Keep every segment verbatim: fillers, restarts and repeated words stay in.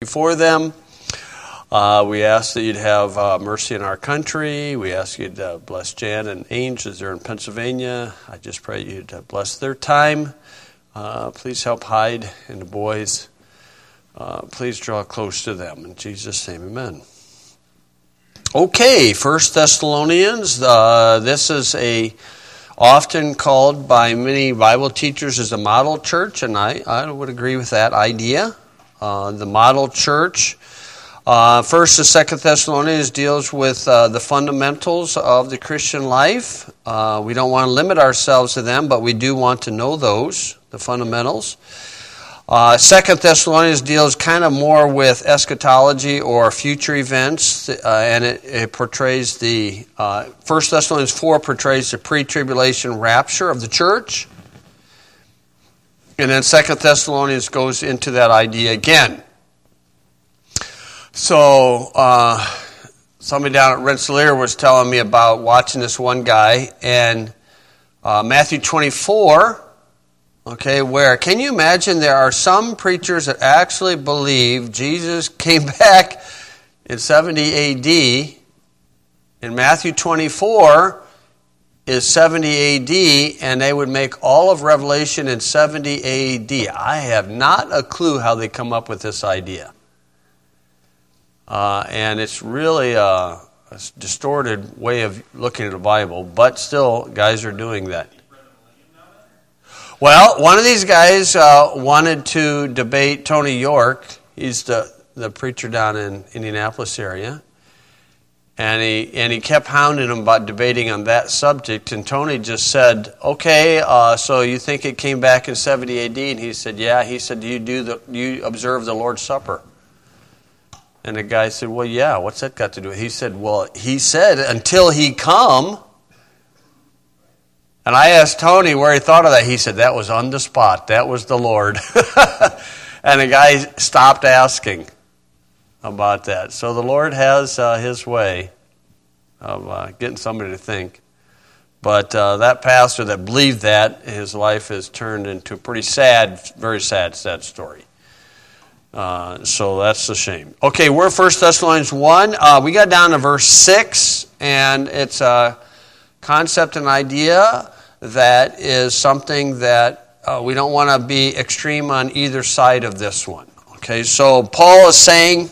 before them. Uh, we ask that you'd have uh, mercy in our country. We ask you'd uh, bless Jan and Ainge as they're in Pennsylvania. I just pray you'd uh, bless their time. Uh, please help Hyde and the boys. Uh, please draw close to them. In Jesus' name, amen. Okay, First Thessalonians. Uh, this is a often called by many Bible teachers as a model church, and I, I would agree with that idea. Uh, the model church. Uh, First and Second Thessalonians deals with uh, the fundamentals of the Christian life. Uh, we don't want to limit ourselves to them, but we do want to know those, the fundamentals. Uh, Second Thessalonians deals kind of more with eschatology or future events, uh, and it, it portrays the uh, First Thessalonians four portrays the pre-tribulation rapture of the church. And then Second Thessalonians goes into that idea again. So, uh, somebody down at Rensselaer was telling me about watching this one guy, and uh, Matthew twenty-four, okay, where, can you imagine there are some preachers that actually believe Jesus came back in seventy A D, and Matthew twenty-four is seventy A D, and they would make all of Revelation in seventy A D. I have not a clue how they come up with this idea. Uh, and it's really a, a distorted way of looking at the Bible, but still, guys are doing that. Well, one of these guys uh, wanted to debate Tony York. He's the, the preacher down in Indianapolis area. And he and he kept hounding him about debating on that subject. And Tony just said, okay, uh, so you think it came back in seventy A D? And he said, yeah. He said, do you, do the, do you observe the Lord's Supper? And the guy said, well, yeah, what's that got to do with it? He said, well, he said, until he come. And I asked Tony where he thought of that. He said, that was on the spot. That was the Lord. And the guy stopped asking about that. So the Lord has uh, his way of uh, getting somebody to think. But uh, that pastor that believed that, his life has turned into a pretty sad, very sad, sad story. Uh, so that's a shame. Okay, we're First Thessalonians one. Uh, we got down to verse six, and it's a concept and idea that is something that uh, we don't want to be extreme on either side of this one. Okay, so Paul is saying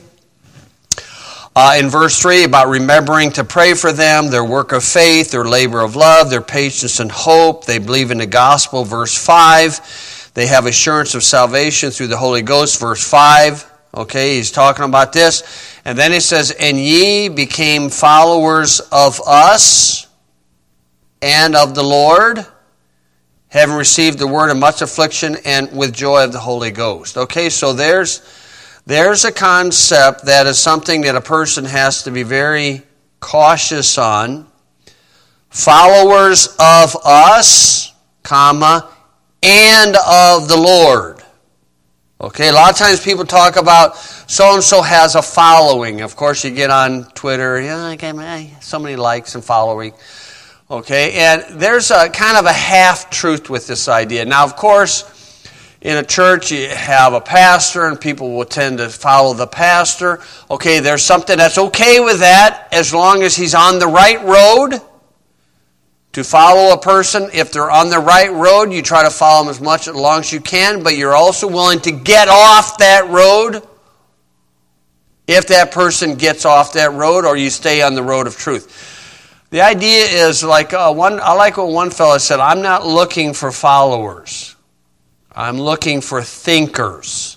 uh, in verse three about remembering to pray for them, their work of faith, their labor of love, their patience and hope. They believe in the gospel, verse five. They have assurance of salvation through the Holy Ghost, verse five. Okay, he's talking about this. And then he says, and ye became followers of us and of the Lord, having received the word of much affliction and with joy of the Holy Ghost. Okay, so there's, there's a concept that is something that a person has to be very cautious on. Followers of us, comma, and of the Lord. Okay, a lot of times people talk about so-and-so has a following. Of course, you get on Twitter, yeah, I got so many likes and following. Okay, and there's a kind of a half-truth with this idea. Now, of course, in a church, you have a pastor, and people will tend to follow the pastor. Okay, there's something that's okay with that, as long as he's on the right road. To follow a person, if they're on the right road, you try to follow them as much as long as you can, but you're also willing to get off that road if that person gets off that road, or you stay on the road of truth. The idea is like uh, one. I like what one fellow said. I'm not looking for followers. I'm looking for thinkers,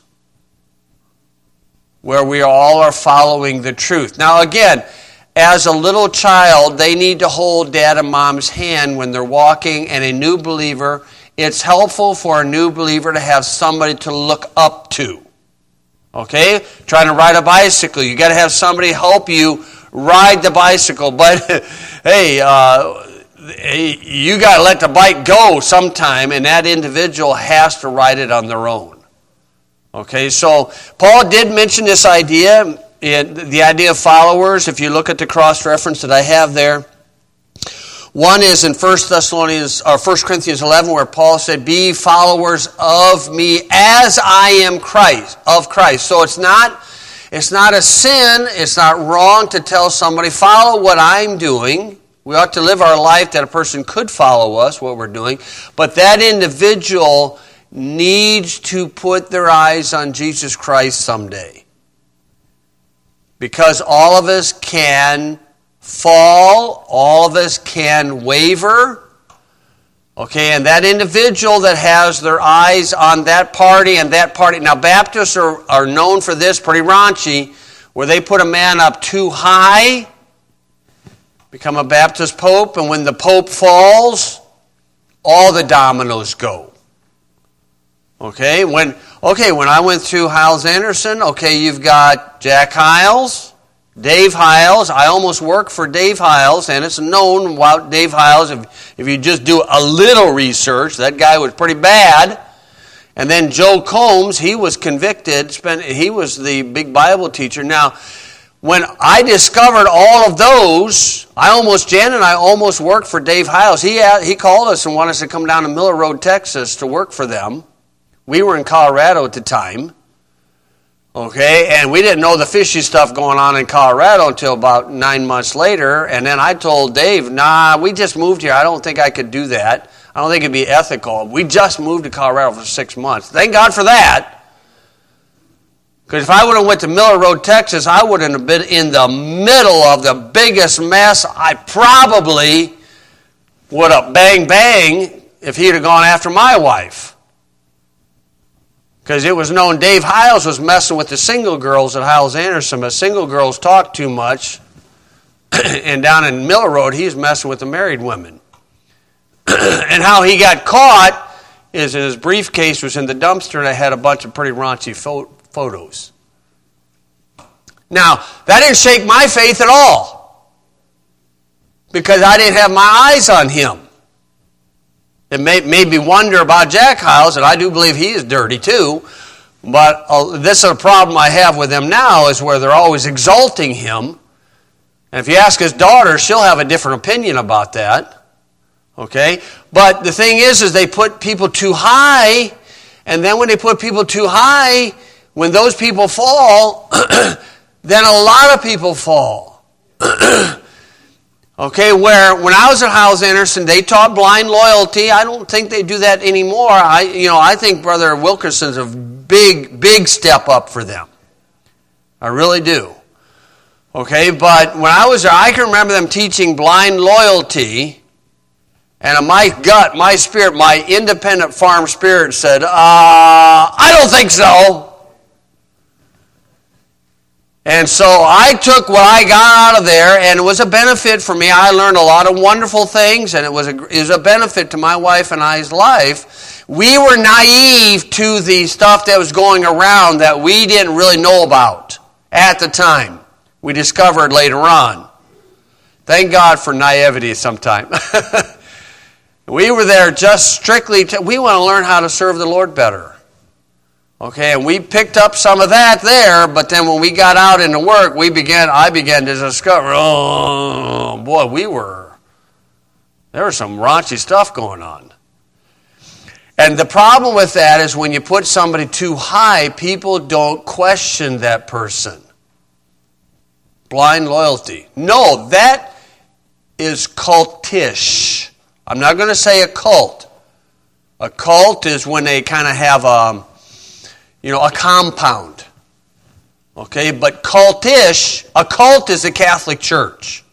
where we all are following the truth. Now, again, as a little child, they need to hold dad and mom's hand when they're walking, and a new believer, it's helpful for a new believer to have somebody to look up to. Okay? Trying to ride a bicycle, you got to have somebody help you ride the bicycle. But, hey, uh, you got to let the bike go sometime, and that individual has to ride it on their own. Okay, so Paul did mention this idea. It, the idea of followers, if you look at the cross-reference that I have there, one is in First Thessalonians or First Corinthians eleven, where Paul said, "Be followers of me as I am Christ of Christ." So it's not It's not a sin. It's not wrong to tell somebody, follow what I'm doing. We ought to live our life that a person could follow us, what we're doing. But that individual needs to put their eyes on Jesus Christ someday. Because all of us can fall. All of us can waver. Okay, and that individual that has their eyes on that party and that party. Now, Baptists are, are known for this, pretty raunchy, where they put a man up too high, become a Baptist pope, and when the pope falls, all the dominoes go. Okay, when okay, when I went through Hyles Anderson, okay, you've got Jack Hyles, Dave Hyles. I almost worked for Dave Hyles, and it's known about Dave Hyles. If, if you just do a little research, that guy was pretty bad. And then Joe Combs, he was convicted. Spent, he was the big Bible teacher. Now, when I discovered all of those, I almost, Jan and I almost worked for Dave Hyles. He, he called us and wanted us to come down to Miller Road, Texas to work for them. We were in Colorado at the time. Okay, and we didn't know the fishy stuff going on in Colorado until about nine months later. And then I told Dave, nah, we just moved here. I don't think I could do that. I don't think it'd be ethical. We just moved to Colorado for six months. Thank God for that. Because if I would have went to Miller Road, Texas, I would have been in the middle of the biggest mess. I probably would have bang bang if he'd have gone after my wife. Because it was known Dave Hyles was messing with the single girls at Hyles Anderson, but single girls talk too much. And down in Miller Road, he's messing with the married women. And how he got caught is his briefcase was in the dumpster and it had a bunch of pretty raunchy fo- photos. Now, that didn't shake my faith at all. Because I didn't have my eyes on him. It made, made me wonder about Jack Hyles, and I do believe he is dirty too. But uh, this is a problem I have with them now, is where they're always exalting him. And if you ask his daughter, she'll have a different opinion about that. Okay? But the thing is, is they put people too high, and then when they put people too high, when those people fall, then a lot of people fall. Okay, where when I was at Hyles Anderson, they taught blind loyalty. I don't think they do that anymore. I, you know, I think Brother Wilkerson's a big, big step up for them. I really do. Okay, but when I was there, I can remember them teaching blind loyalty, and in my gut, my spirit, my independent farm spirit said, uh, I don't think so. And so I took what I got out of there, and it was a benefit for me. I learned a lot of wonderful things, and it was a, it was a benefit to my wife and I's life. We were naive to the stuff that was going around that we didn't really know about at the time. We discovered later on. Thank God for naivety sometime. We were there just strictly to, we want to learn how to serve the Lord better. Okay, and we picked up some of that there, but then when we got out into work, we began, I began to discover, oh, boy, we were, there was some raunchy stuff going on. And the problem with that is when you put somebody too high, people don't question that person. Blind loyalty. No, that is cultish. I'm not going to say a cult. A cult is when they kind of have a, you know, a compound. Okay, but cultish, a cult is the Catholic Church.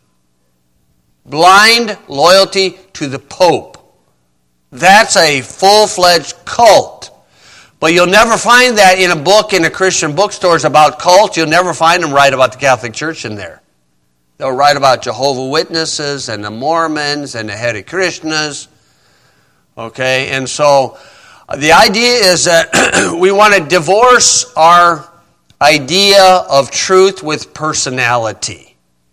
Blind loyalty to the Pope. That's a full-fledged cult. But you'll never find that in a book in the Christian bookstores about cults. You'll never find them write about the Catholic Church in there. They'll write about Jehovah's Witnesses and the Mormons and the Hare Krishnas. Okay, and so the idea is that we want to divorce our idea of truth with personality.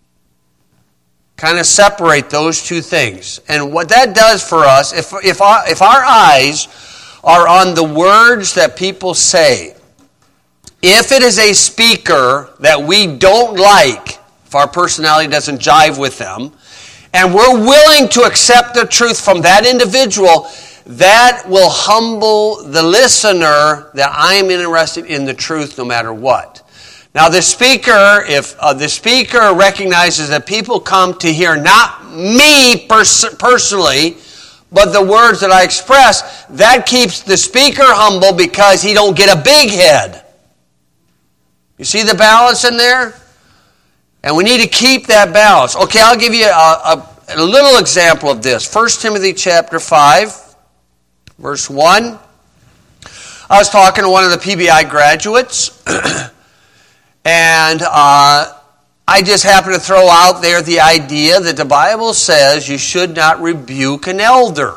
Kind of separate those two things. And what that does for us, if, if, our, if our eyes are on the words that people say, if it is a speaker that we don't like, if our personality doesn't jive with them, and we're willing to accept the truth from that individual, that will humble the listener that I am interested in the truth no matter what. Now the speaker, if uh, the speaker recognizes that people come to hear not me pers- personally, but the words that I express, that keeps the speaker humble because he don't get a big head. You see the balance in there? And we need to keep that balance. Okay, I'll give you a, a, a little example of this. First Timothy chapter five, verse one. I was talking to one of the P B I graduates, and uh, I just happened to throw out there the idea that the Bible says you should not rebuke an elder.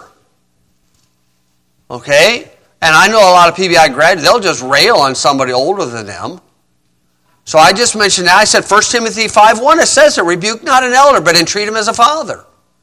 Okay? And I know a lot of P B I graduates, they'll just rail on somebody older than them. So I just mentioned that. I said First Timothy five one, it says it, rebuke not an elder, but entreat him as a father.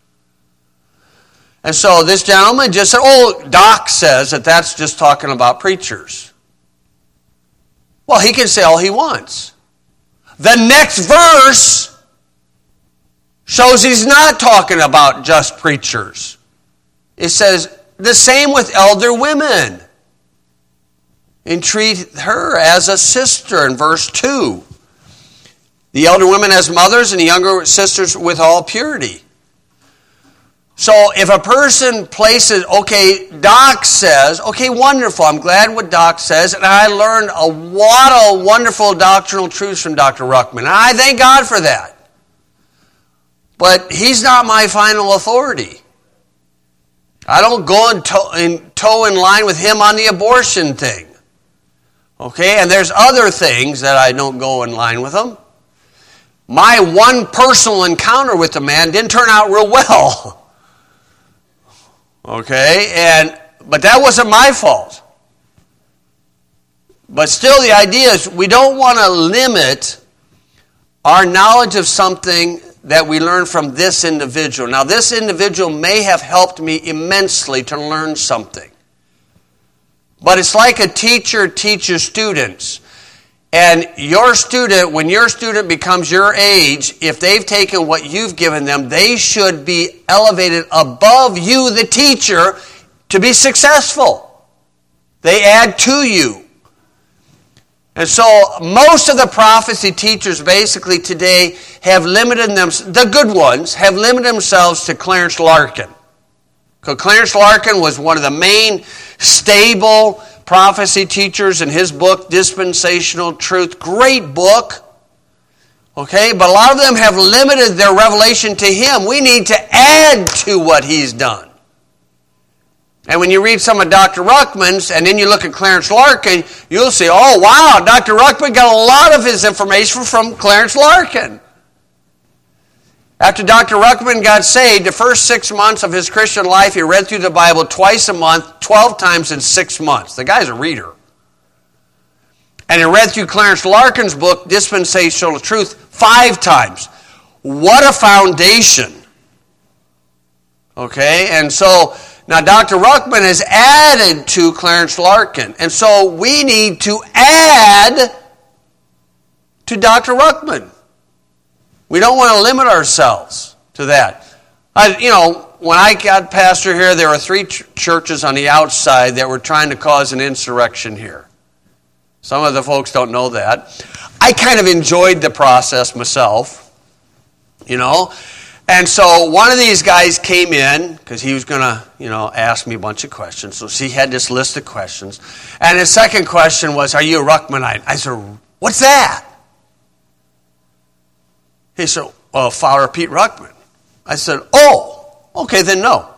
And so this gentleman just said, oh, Doc says that that's just talking about preachers. Well, he can say all he wants. The next verse shows he's not talking about just preachers. It says the same with elder women. Entreat her as a sister in verse two. The elder women as mothers and the younger sisters with all purity. So if a person places, okay, Doc says, okay, wonderful, I'm glad what Doc says, and I learned a lot of wonderful doctrinal truths from Doctor Ruckman, and I thank God for that. But he's not my final authority. I don't go in toe in, toe in line with him on the abortion thing. Okay, and there's other things that I don't go in line with him. My one personal encounter with the man didn't turn out real well. Okay, and but that wasn't my fault. But still the idea is we don't want to limit our knowledge of something that we learn from this individual. Now this individual may have helped me immensely to learn something. But it's like a teacher teaches students. And your student, when your student becomes your age, if they've taken what you've given them, they should be elevated above you, the teacher, to be successful. They add to you. And so most of the prophecy teachers basically today have limited them, the good ones, have limited themselves to Clarence Larkin. Because Clarence Larkin was one of the main stable prophecy teachers in his book, Dispensational Truth. Great book. Okay, but a lot of them have limited their revelation to him. We need to add to what he's done. And when you read some of Doctor Ruckman's, and then you look at Clarence Larkin, you'll see, oh wow, Doctor Ruckman got a lot of his information from Clarence Larkin. After Doctor Ruckman got saved, the first six months of his Christian life, he read through the Bible twice a month, twelve times in six months. The guy's a reader. And he read through Clarence Larkin's book, Dispensational Truth, five times. What a foundation. Okay, and so now Doctor Ruckman has added to Clarence Larkin. And so we need to add to Doctor Ruckman. We don't want to limit ourselves to that. I, you know, when I got pastor here, there were three ch- churches on the outside that were trying to cause an insurrection here. Some of the folks don't know that. I kind of enjoyed the process myself, you know. And so one of these guys came in, because he was going to, you know, ask me a bunch of questions. So he had this list of questions. And his second question was, are you a Ruckmanite? I said, what's that? He said, well, Father Pete Ruckman. I said, oh, okay, then no.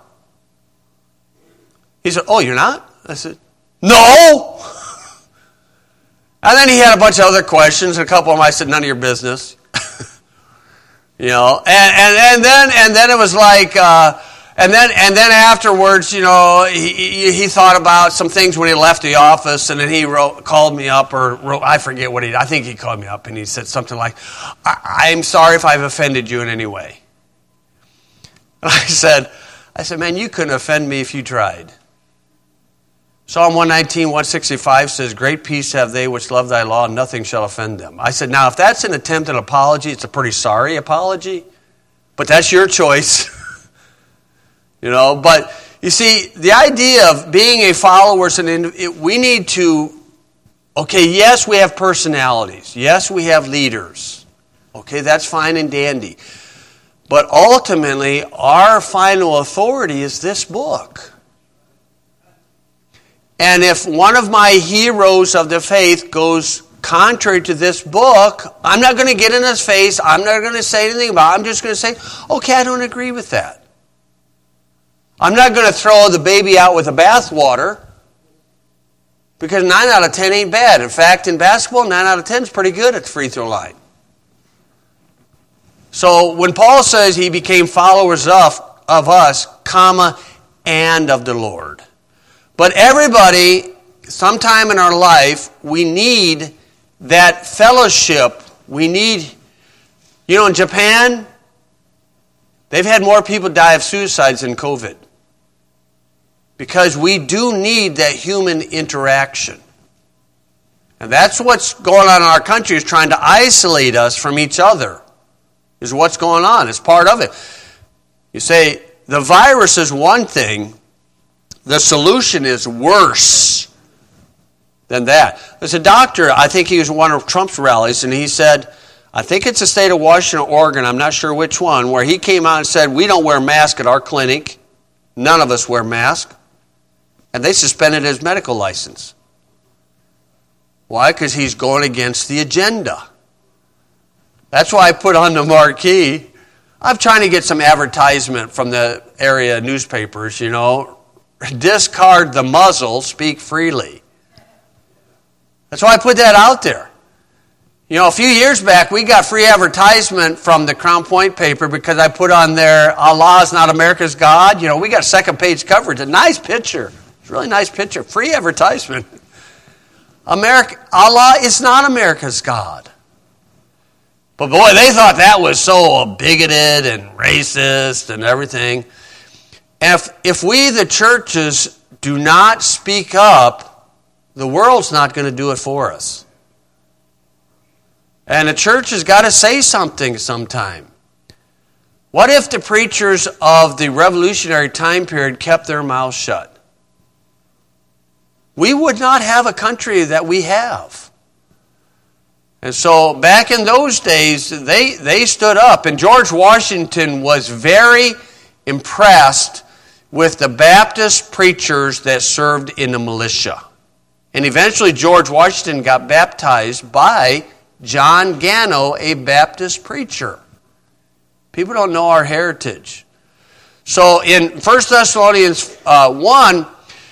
He said, oh, you're not? I said, no. And then he had a bunch of other questions, and a couple of them I said, none of your business. you know, and, and, and then and then it was like, uh, and then and then afterwards, you know, he, he he thought about some things when he left the office, and then he wrote, called me up, or wrote, I forget what he, I think he called me up, and he said something like, I, I'm sorry if I've offended you in any way. And I said, I said, man, you couldn't offend me if you tried. Psalm one nineteen, one sixty-five says, great peace have they which love thy law, and nothing shall offend them. I said, now if that's an attempt at an apology, it's a pretty sorry apology, but that's your choice. You know, but you see, the idea of being a follower, we need to Okay, yes, we have personalities. Yes, we have leaders. Okay, that's fine and dandy. But ultimately, our final authority is this book. And if one of my heroes of the faith goes contrary to this book, I'm not going to get in his face. I'm not going to say anything about it. I'm just going to say, okay, I don't agree with that. I'm not going to throw the baby out with the bathwater, because nine out of ten ain't bad. In fact, in basketball, nine out of ten is pretty good at the free throw line. So when Paul says he became followers of, of us, comma, and of the Lord. But everybody, sometime in our life, we need that fellowship. We need, you know, in Japan, they've had more people die of suicides than COVID. Because we do need that human interaction. And that's what's going on in our country, is trying to isolate us from each other. Is what's going on. It's part of it. You say, the virus is one thing. The solution is worse than that. There's a doctor, I think he was at one of Trump's rallies, and he said, I think it's the state of Washington, Oregon, I'm not sure which one, where he came out and said, we don't wear masks at our clinic. None of us wear masks. And they suspended his medical license. Why? Because he's going against the agenda. That's why I put on the marquee. I'm trying to get some advertisement from the area newspapers, you know. Discard the muzzle, speak freely. That's why I put that out there. You know, a few years back, we got free advertisement from the Crown Point paper because I put on there, Allah is not America's God. You know, we got second page coverage. A nice picture. It's a really nice picture. Free advertisement. America, Allah is not America's God. But boy, they thought that was so bigoted and racist and everything. And if, if we, the churches, do not speak up, the world's not going to do it for us. And the church has got to say something sometime. What if the preachers of the revolutionary time period kept their mouths shut? We would not have a country that we have. And so back in those days, they, they stood up. And George Washington was very impressed with the Baptist preachers that served in the militia. And eventually George Washington got baptized by John Gano, a Baptist preacher. People don't know our heritage. So in First Thessalonians uh, one,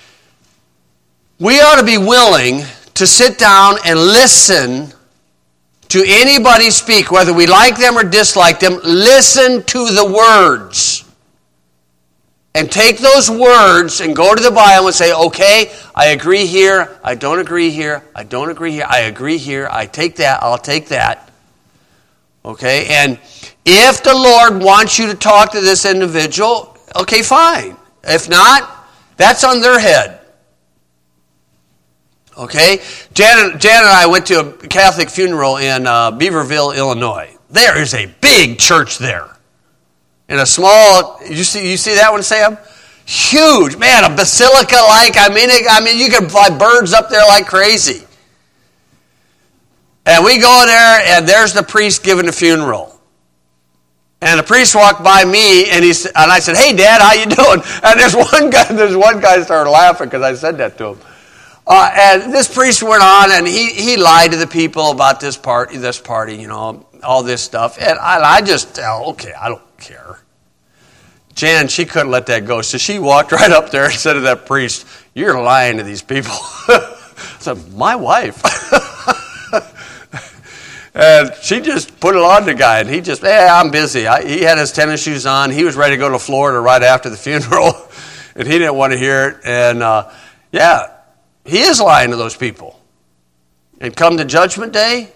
we ought to be willing to sit down and listen to anybody speak, whether we like them or dislike them. Listen to the words. And take those words and go to the Bible and say, okay, I agree here, I don't agree here, I don't agree here, I agree here, I take that, I'll take that. Okay, and if the Lord wants you to talk to this individual, okay, fine. If not, that's on their head. Okay, Jan, Jan and I went to a Catholic funeral in uh, Beaverville, Illinois. There is a big church there. In a small, you see, you see that one, Sam? Huge, man, a basilica-like. I mean, it, I mean, you can fly birds up there like crazy. And we go there, and there's the priest giving the funeral. And the priest walked by me, and he and I said, "Hey, Dad, how you doing?" And there's one guy, there's one guy started laughing because I said that to him. Uh, and this priest went on, and he, he lied to the people about this party, this party, you know, all this stuff. And I, I just, oh, okay, I don't care. Jan, she couldn't let that go. So she walked right up there and said to that priest, "You're lying to these people." I said, "My wife." And she just put it on the guy. And he just, yeah, I'm busy. I, he had his tennis shoes on. He was ready to go to Florida right after the funeral. And he didn't want to hear it. And, uh, yeah, he is lying to those people. And come to Judgment Day,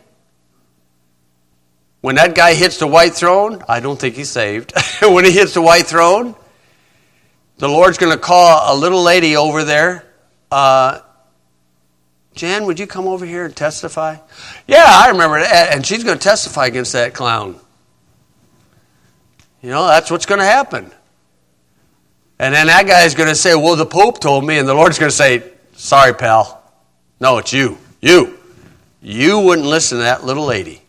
when that guy hits the white throne, I don't think he's saved. When he hits the white throne, the Lord's going to call a little lady over there. Uh, Jan, would you come over here and testify? Yeah, I remember that. And she's going to testify against that clown. You know, that's what's going to happen. And then that guy's going to say, well, the Pope told me. And the Lord's going to say, sorry, pal. No, it's you. You. you wouldn't listen to that little lady.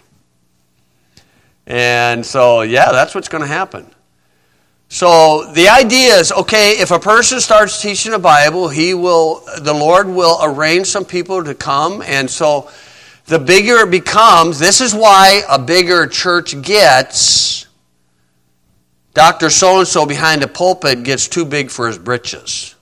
And so, yeah, that's what's going to happen. So the idea is, okay, if a person starts teaching the Bible, he will, the Lord will arrange some people to come. And so the bigger it becomes, this is why a bigger church gets, Doctor So-and-so behind the pulpit gets too big for his britches.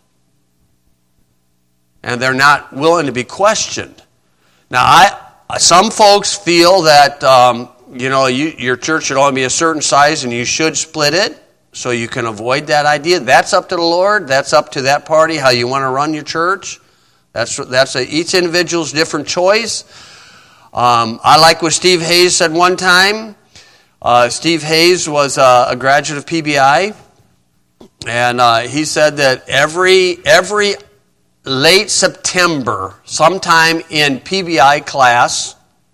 And they're not willing to be questioned. Now, I some folks feel that, um, you know, you, your church should only be a certain size and you should split it so you can avoid that idea. That's up to the Lord. That's up to that party, how you want to run your church. That's that's a, each individual's different choice. Um, I like what Steve Hayes said one time. Uh, Steve Hayes was uh, a graduate of P B I, and uh, he said that every every late September, sometime in P B I class,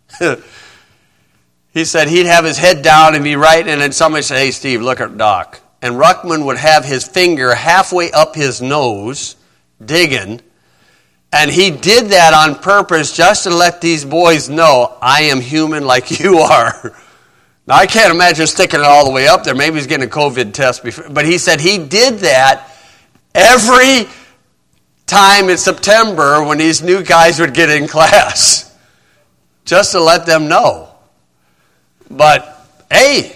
he said he'd have his head down and be writing, and then somebody say, "Hey, Steve, look at Doc." And Ruckman would have his finger halfway up his nose, digging, and he did that on purpose just to let these boys know, I am human like you are. Now, I can't imagine sticking it all the way up there. Maybe he's getting a COVID test before. But he said he did that every time in September when these new guys would get in class, just to let them know. But, hey,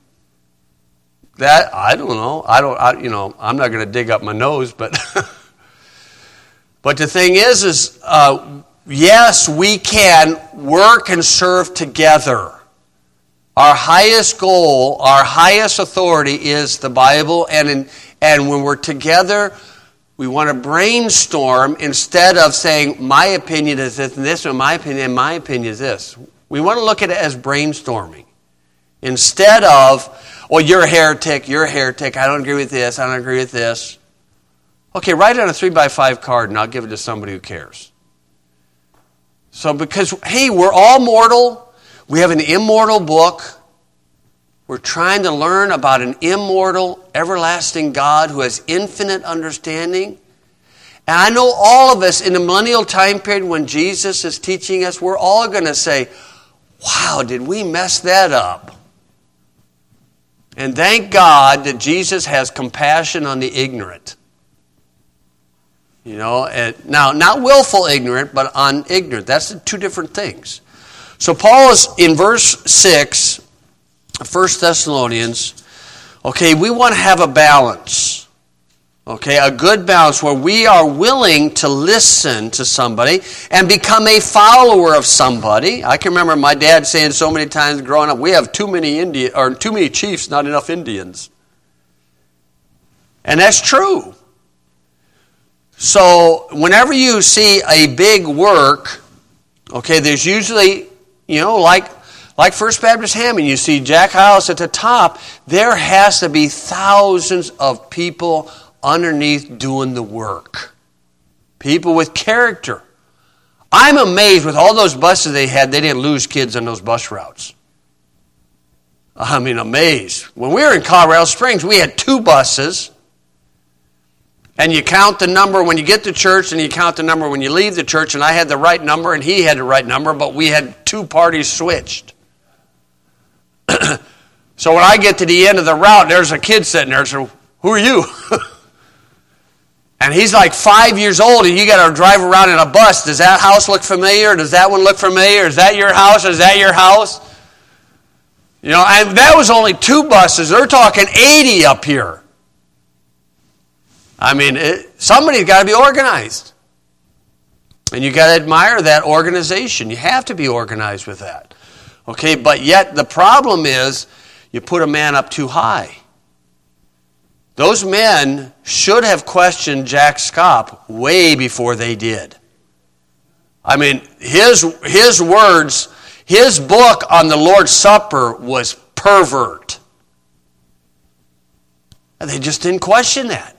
that, I don't know. I don't, I, you know, I'm not going to dig up my nose, but, but the thing is, is, uh, yes, we can work and serve together. Our highest goal, our highest authority is the Bible, and in, and when we're together, we want to brainstorm instead of saying, my opinion is this and this, or my opinion, and my opinion is this. We want to look at it as brainstorming. Instead of, well, you're a heretic, you're a heretic, I don't agree with this, I don't agree with this. Okay, write it on a three by five card and I'll give it to somebody who cares. So because, hey, we're all mortal. We have an immortal book. We're trying to learn about an immortal, everlasting God who has infinite understanding. And I know all of us in the millennial time period when Jesus is teaching us, we're all going to say, wow, did we mess that up? And thank God that Jesus has compassion on the ignorant. You know, and now, not willful ignorant, but on ignorant. That's two different things. So Paul is in verse six, First Thessalonians, okay, we want to have a balance. Okay, a good balance where we are willing to listen to somebody and become a follower of somebody. I can remember my dad saying so many times growing up, we have too many Indian or too many chiefs, not enough Indians. And that's true. So whenever you see a big work, okay, there's usually, you know, like like First Baptist Hammond, you see Jack Hyles at the top, there has to be thousands of people underneath doing the work. People with character. I'm amazed with all those buses they had, they didn't lose kids on those bus routes. I mean, amazed. When we were in Colorado Springs, we had two buses. And you count the number when you get to church and you count the number when you leave the church. And I had the right number and he had the right number, but we had two parties switched. So when I get to the end of the route, there's a kid sitting there. So, who are you? And he's like five years old and you got to drive around in a bus. Does that house look familiar? Does that one look familiar? Is that your house? Is that your house? You know, and that was only two buses. They're talking eighty up here. I mean, it, somebody's got to be organized. And you got to admire that organization. You have to be organized with that. Okay, but yet the problem is you put a man up too high. Those men should have questioned Jack Schaap way before they did. I mean, his, his words, his book on the Lord's Supper was pervert. And they just didn't question that.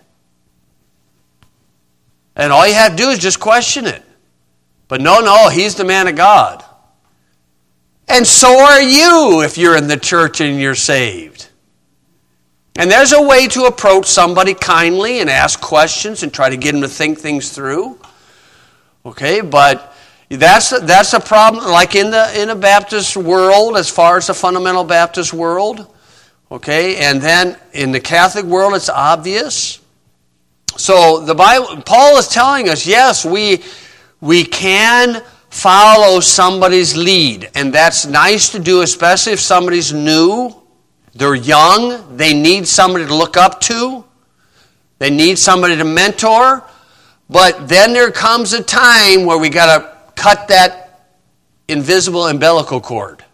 And all you have to do is just question it. But no, no, he's the man of God. And so are you if you're in the church and you're saved. And there's a way to approach somebody kindly and ask questions and try to get them to think things through. Okay, but That's that's a problem, like in the in the Baptist world, as far as the fundamental Baptist world, okay. And then in the Catholic world, it's obvious. So the Bible, Paul is telling us, yes, we we can follow somebody's lead, and that's nice to do, especially if somebody's new, they're young, they need somebody to look up to, they need somebody to mentor. But then there comes a time where we got to cut that invisible umbilical cord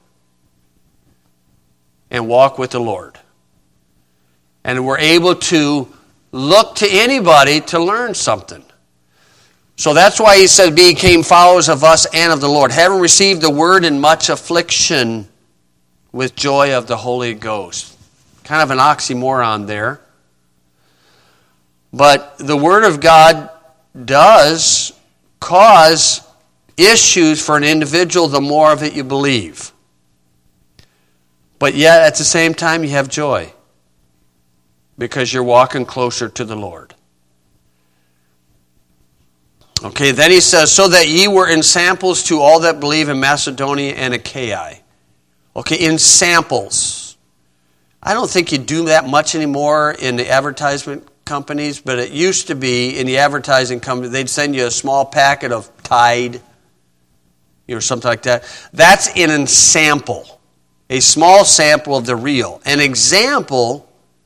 and walk with the Lord. And we're able to look to anybody to learn something. So that's why he said, became followers of us and of the Lord, having received the word in much affliction with joy of the Holy Ghost. Kind of an oxymoron there. But the word of God does cause issues for an individual the more of it you believe. But yet at the same time you have joy because you're walking closer to the Lord. Okay, then he says, so that ye were in samples to all that believe in Macedonia and Achaia. Okay, in samples. I don't think you do that much anymore in the advertisement companies, but it used to be in the advertising company, they'd send you a small packet of Tide, you know, something like that. That's in a sample, a small sample of the real. An example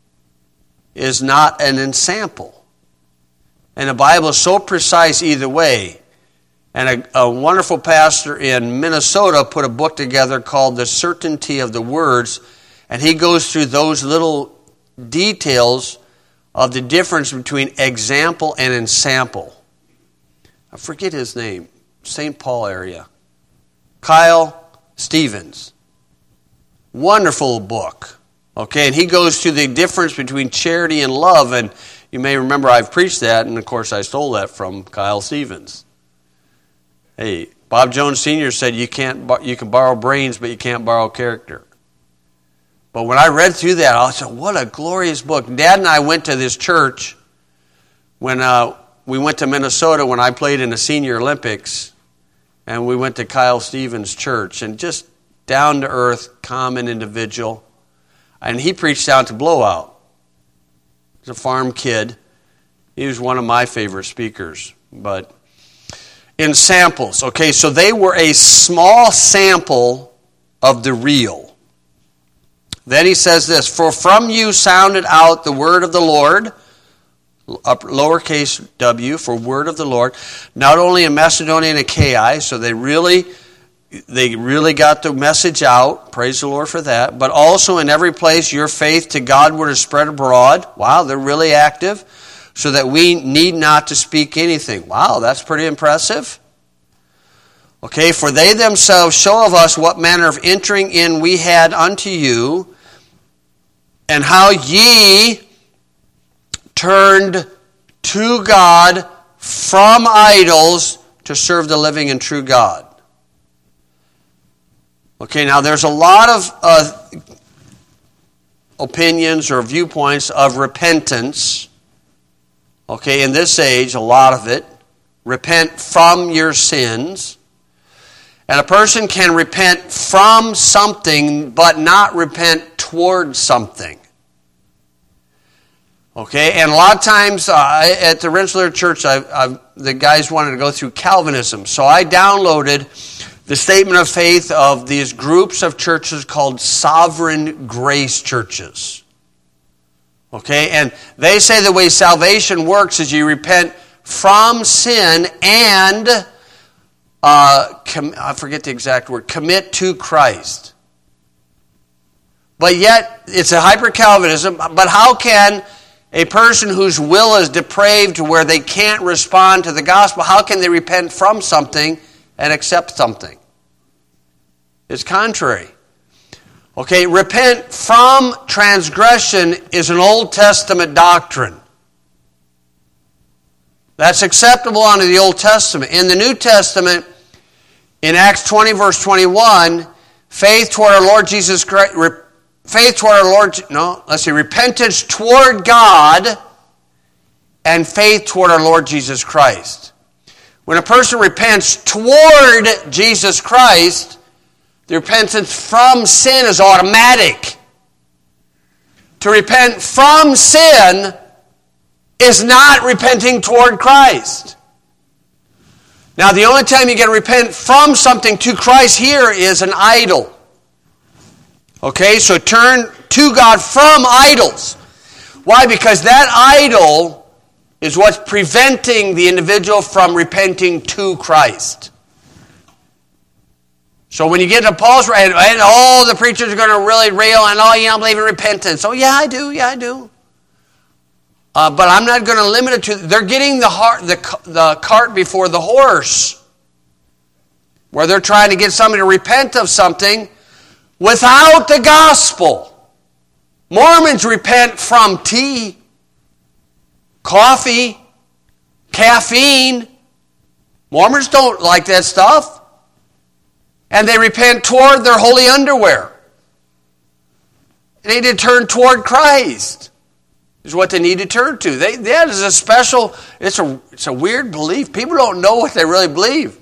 is not an ensample. And the Bible is so precise either way. And a, a wonderful pastor in Minnesota put a book together called The Certainty of the Words, and he goes through those little details of the difference between example and ensample. I forget his name, Saint Paul area. Kyle Stevens. Wonderful book. Okay, and he goes through the difference between charity and love, and you may remember I've preached that, and of course I stole that from Kyle Stevens. Hey, Bob Jones Senior said you can't you can borrow brains, but you can't borrow character. But when I read through that, I said, what a glorious book. Dad and I went to this church when uh, we went to Minnesota when I played in the Senior Olympics, and we went to Kyle Stevens' church, and just down-to-earth, common individual. And he preached out to Blowout. He's a farm kid. He was one of my favorite speakers. But in samples, okay, so they were a small sample of the real. Then he says this, for from you sounded out the word of the Lord, up lowercase w, for word of the Lord, not only in Macedonia and Achaia, so they really, they really got the message out, praise the Lord for that, but also in every place your faith to Godward is spread abroad. Wow, they're really active, so that we need not to speak anything. Wow, that's pretty impressive. Okay, for they themselves show of us what manner of entering in we had unto you, and how ye turned to God from idols to serve the living and true God. Okay, now there's a lot of uh, opinions or viewpoints of repentance. Okay, in this age, a lot of it. Repent from your sins. And a person can repent from something, but not repent toward something. Okay, and a lot of times uh, at the Rensselaer Church, I, I, the guys wanted to go through Calvinism. So I downloaded the statement of faith of these groups of churches called sovereign grace churches. Okay, and they say the way salvation works is you repent from sin and, uh, com- I forget the exact word, commit to Christ. But yet, it's a hyper-Calvinism, but how can a person whose will is depraved to where they can't respond to the gospel, how can they repent from something and accept something? It's contrary. Okay, repent from transgression is an Old Testament doctrine. That's acceptable under the Old Testament. In the New Testament, in Acts twenty, verse twenty-one, faith toward our Lord Jesus Christ, faith toward our Lord, no, let's see, repentance toward God and faith toward our Lord Jesus Christ. When a person repents toward Jesus Christ, the repentance from sin is automatic. To repent from sin is not repenting toward Christ. Now, the only time you can repent from something to Christ here is an idol. Okay, so turn to God from idols. Why? Because that idol is what's preventing the individual from repenting to Christ. So when you get to Paul's, and, and all the preachers are going to really rail, and oh, you don't believe in repentance. Oh, yeah, I do, yeah, I do. Uh, but I'm not going to limit it to, they're getting the, heart, the, the cart before the horse, where they're trying to get somebody to repent of something without the gospel. Mormons repent from tea, coffee, caffeine. Mormons don't like that stuff. And they repent toward their holy underwear. They need to turn toward Christ. Is what they need to turn to. They, that is a special, it's a, it's a weird belief. People don't know what they really believe.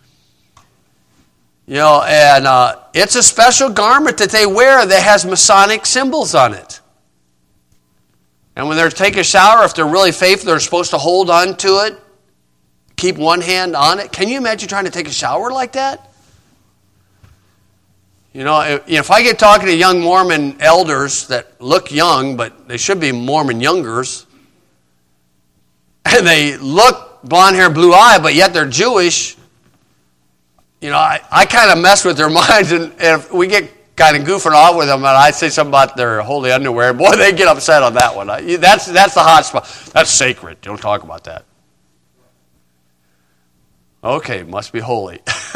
You know, and uh, it's a special garment that they wear that has Masonic symbols on it. And when they're taking a shower, if they're really faithful, they're supposed to hold on to it, keep one hand on it. Can you imagine trying to take a shower like that? You know, if, if I get talking to young Mormon elders that look young, but they should be Mormon youngers, and they look blonde hair, blue eye, but yet they're Jewish, you know, I, I kind of mess with their minds, and if we get kind of goofing off with them, and I say something about their holy underwear, boy, they get upset on that one. I, that's, that's the hot spot. That's sacred. Don't talk about that. Okay, must be holy.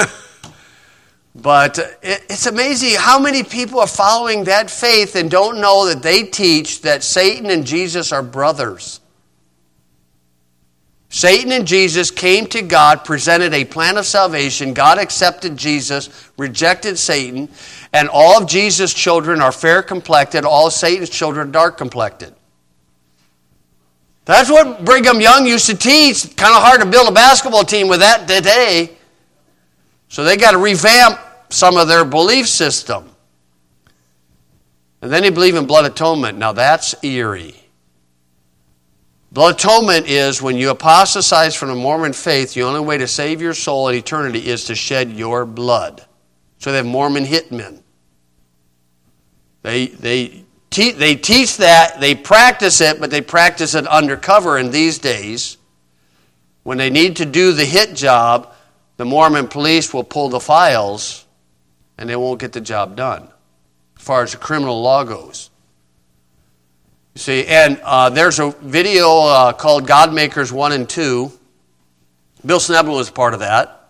But it, it's amazing how many people are following that faith and don't know that they teach that Satan and Jesus are brothers. Satan and Jesus came to God, presented a plan of salvation. God accepted Jesus, rejected Satan, and all of Jesus' children are fair-complected, all of Satan's children are dark-complected. That's what Brigham Young used to teach. Kind of hard to build a basketball team with that today. So they got to revamp some of their belief system. And then they believe in blood atonement. Now that's eerie. Blood atonement is when you apostatize from the Mormon faith, the only way to save your soul in eternity is to shed your blood. So they have Mormon hitmen. They, they, te- they teach that, they practice it, but they practice it undercover in these days. When they need to do the hit job, the Mormon police will pull the files and they won't get the job done as far as the criminal law goes. You see, and uh, there's a video uh, called God Makers one and two. Bill Snebel was part of that.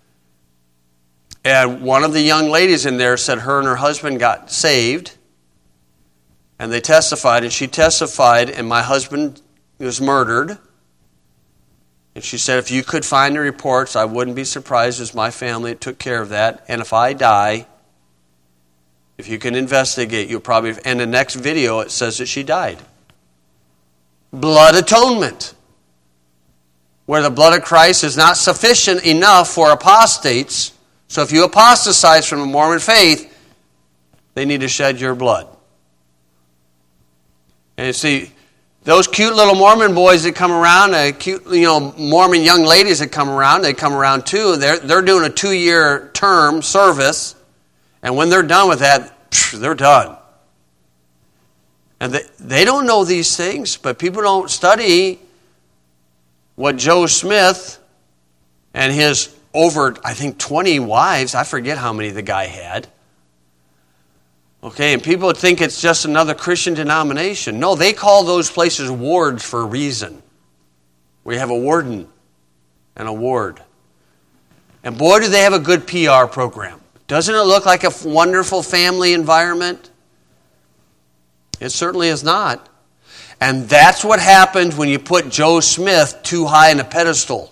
And one of the young ladies in there said her and her husband got saved. And they testified, and she testified, and my husband was murdered. And she said, if you could find the reports, I wouldn't be surprised as my family took care of that. And if I die, if you can investigate, you'll probably... And the next video, it says that she died. Blood atonement. Where the blood of Christ is not sufficient enough for apostates. So if you apostatize from the Mormon faith, they need to shed your blood. And you see... Those cute little Mormon boys that come around, uh, cute, you know, Mormon young ladies that come around, they come around too. They're they're doing a two-year term service, and when they're done with that, phew, they're done. And they they don't know these things, but people don't study what Joe Smith and his over, I think, twenty wives. I forget how many the guy had. Okay, and people think it's just another Christian denomination. No, they call those places wards for a reason. We have a warden and a ward. And boy, do they have a good P R program. Doesn't it look like a wonderful family environment? It certainly is not. And that's what happens when you put Joe Smith too high in a pedestal.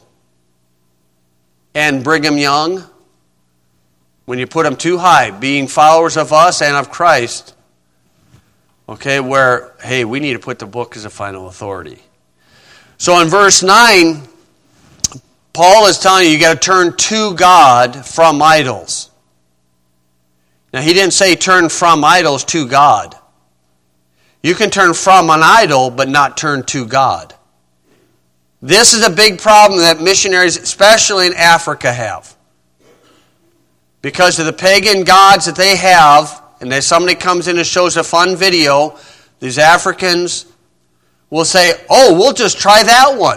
And Brigham Young, when you put them too high, being followers of us and of Christ, okay, where, hey, we need to put the book as a final authority. So in verse nine, Paul is telling you, you got to turn to God from idols. Now, he didn't say turn from idols to God. You can turn from an idol, but not turn to God. This is a big problem that missionaries, especially in Africa, have. Because of the pagan gods that they have, and then somebody comes in and shows a fun video, these Africans will say, oh, we'll just try that one.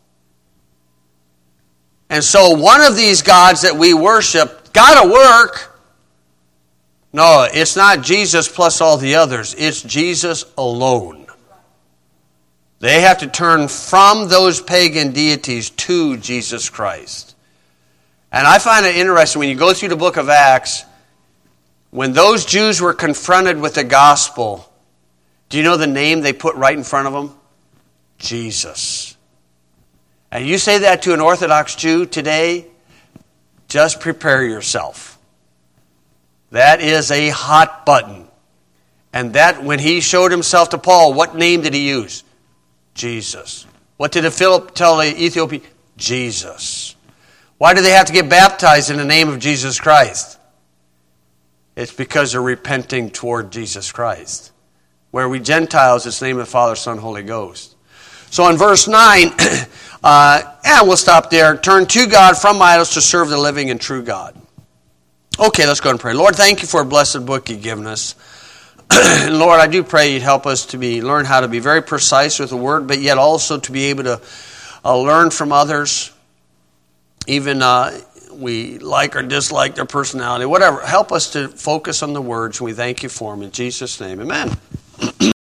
And so one of these gods that we worship, got to work. No, it's not Jesus plus all the others. It's Jesus alone. They have to turn from those pagan deities to Jesus Christ. And I find it interesting when you go through the book of Acts, when those Jews were confronted with the gospel, do you know the name they put right in front of them? Jesus. And you say that to an Orthodox Jew today, just prepare yourself. That is a hot button. And that, when he showed himself to Paul, what name did he use? Jesus. What did Philip tell the Ethiopian? Jesus. Why do they have to get baptized in the name of Jesus Christ? It's because they're repenting toward Jesus Christ. Where we Gentiles, it's the name of the Father, Son, Holy Ghost. So in verse nine, uh, and we'll stop there. Turn to God from idols to serve the living and true God. Okay, let's go and pray. Lord, thank you for a blessed book you've given us. And Lord, I do pray you'd help us to be learn how to be very precise with the word, but yet also to be able to uh, learn from others. Even uh, we like or dislike their personality, whatever. Help us to focus on the words, and we thank you for them. In Jesus' name, amen.